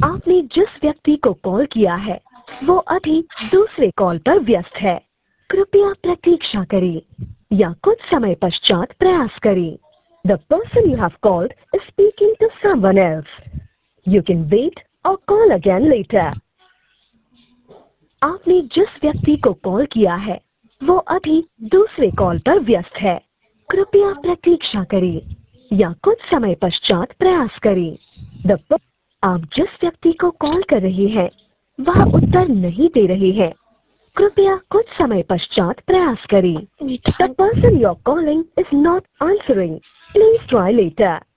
आपने जिस व्यक्ति को कॉल किया है वो अभी दूसरे कॉल पर व्यस्त है। कृपया प्रतीक्षा करें या कुछ समय पश्चात प्रयास करें। The person you have called is speaking to someone else. You can wait or call again later. आपने जिस व्यक्ति को कॉल किया है वो अभी दूसरे कॉल पर व्यस्त है। कृपया प्रतीक्षा करें या कुछ समय पश्चात प्रयास करें। आप जिस व्यक्ति को कॉल कर रहे हैं वह उत्तर नहीं दे रहे हैं। कृपया कुछ समय पश्चात प्रयास करें। The person you're calling is not answering. Please try later.